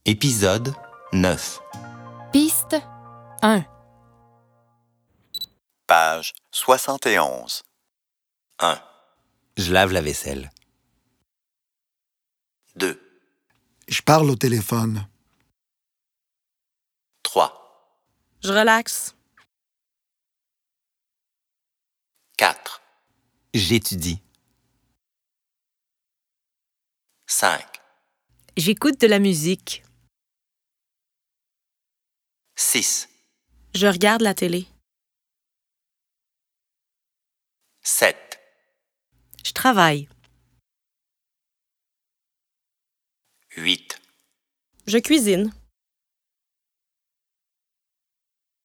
Épisode 9. Piste 1. Page 71. 1. Je lave la vaisselle. 2, Je parle au téléphone. 3, Je relaxe. 4, J'étudie. 5, J'écoute de la musique. 6, Je regarde la télé. 7, Je travaille. 8, Je cuisine.